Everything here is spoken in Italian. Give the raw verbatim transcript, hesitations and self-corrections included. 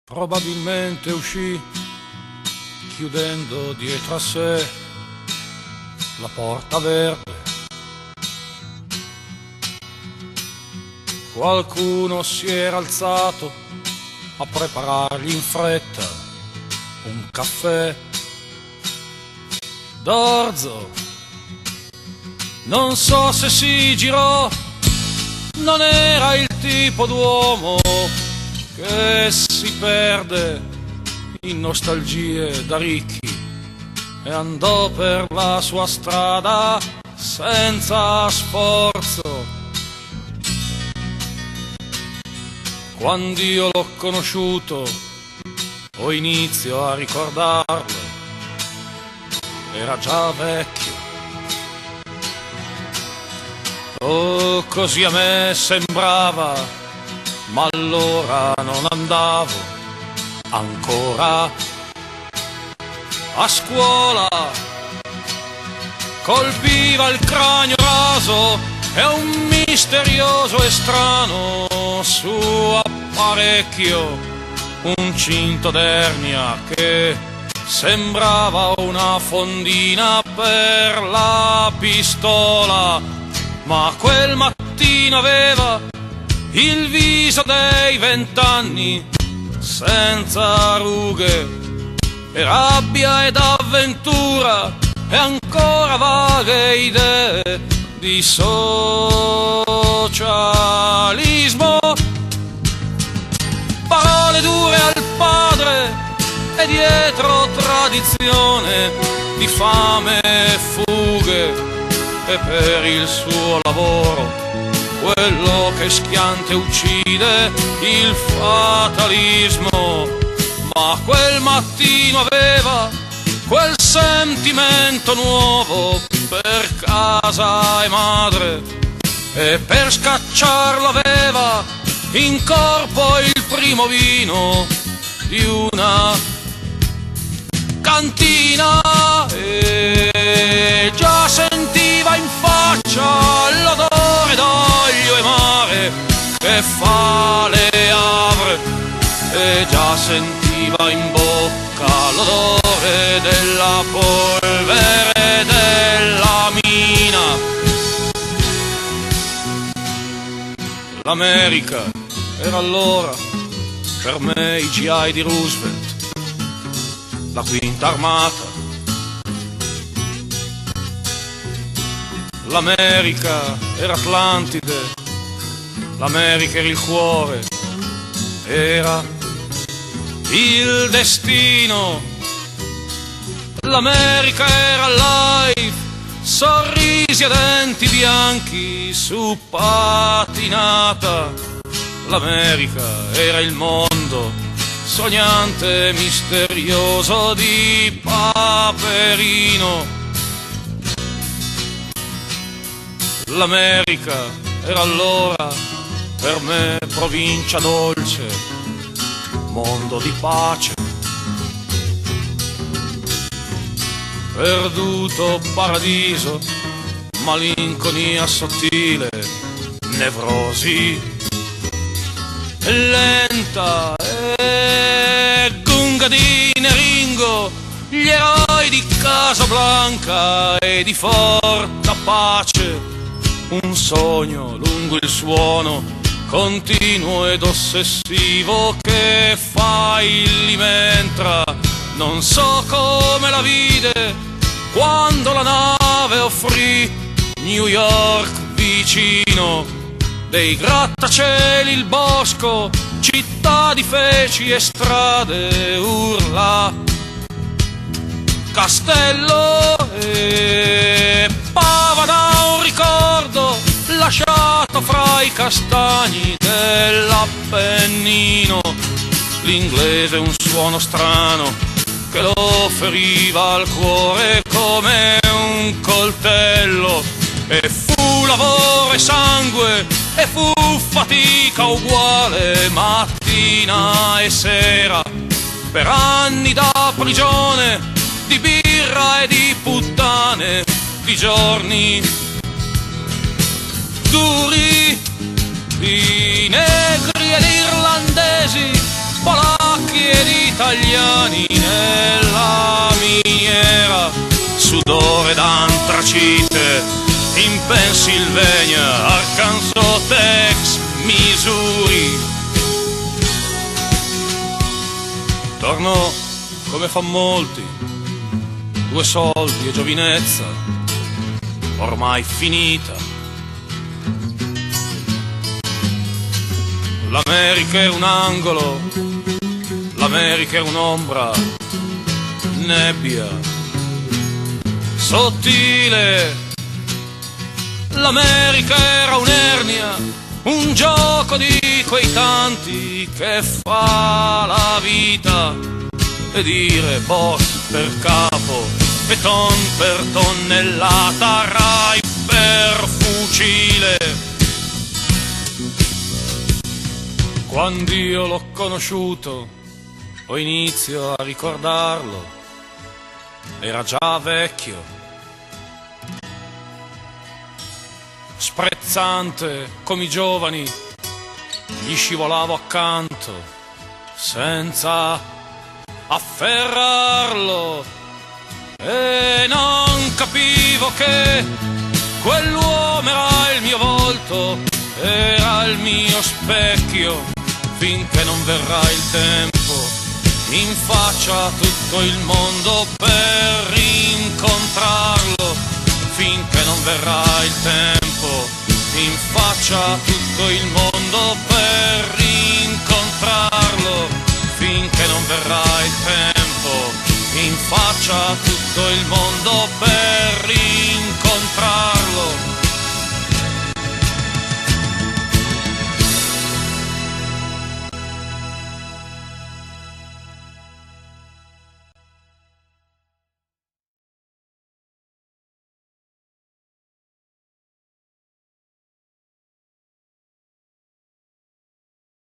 Probabilmente uscì chiudendo dietro a sé la porta verde. Qualcuno si era alzato a preparargli in fretta un caffè. D'orzo, non so se si girò, non era il tipo d'uomo che si perde in nostalgie da ricchi e andò per la sua strada senza sforzo. Quando io l'ho conosciuto o inizio a ricordarlo, era già vecchio. Oh, così a me sembrava, ma allora non andavo ancora a scuola. Colpiva il cranio raso e un misterioso e strano suo apparecchio, un cinto d'ernia che sembrava una fondina per la pistola, ma quel mattino aveva il viso dei vent'anni, senza rughe e rabbia ed avventura e ancora vaghe idee di socialismo. Parole dure al padre e dietro tradizione di fame e fughe, e per il suo lavoro quello che schiante uccide il fatalismo. Ma quel mattino aveva quel sentimento nuovo per casa e madre, e per scacciarlo aveva in corpo il primo vino di una cantina, e già sentiva in faccia l'odore d'olio e mare che fa le apre, e già sentiva in bocca l'odore della polvere della mina. L'America era allora per me i G I di Roosevelt, la quinta armata. L'America era Atlantide, l'America era il cuore, era il destino. L'America era life, sorrisi e denti bianchi su patinata. L'America era il mondo sognante e misterioso di Paperino. L'America era allora per me provincia dolce, mondo di pace. Perduto paradiso, malinconia sottile, nevrosi lenta e gunga di Neringo, gli eroi di Casablanca e di Forta Pace. Un sogno lungo il suono continuo ed ossessivo che fa illimentra. Non so come la vide quando la nave offrì New York vicino, dei grattacieli il bosco, città di feci e strade, urla, castello e pava da un ricordo lasciato fra i castagni dell'Appennino. L'inglese un suono strano che lo feriva al cuore come un coltello, e fu lavoro e sangue e fu fatica uguale mattina e sera, per anni da prigione di birra e di puttane, di giorni duri, di negri ed irlandesi, polacchi italiani nella miniera, sudore d'antracite in Pennsylvania, Arkansas, Texas, Missouri. Torno come fan molti, due soldi e giovinezza ormai finita. L'America è un angolo, l'America è un'ombra, nebbia sottile. L'America era un'ernia, un gioco di quei tanti che fa la vita, e dire boss per capo e ton per tonnellata, rai per fucile. Quando io l'ho conosciuto, o inizio a ricordarlo, era già vecchio, sprezzante come i giovani, gli scivolavo accanto senza afferrarlo, e non capivo che quell'uomo era il mio volto, era il mio specchio, finché non verrà il tempo in faccia a tutto il mondo per rincontrarlo, finché non verrà il tempo in faccia a tutto il mondo per rincontrarlo, finché non verrà il tempo in faccia a tutto il mondo per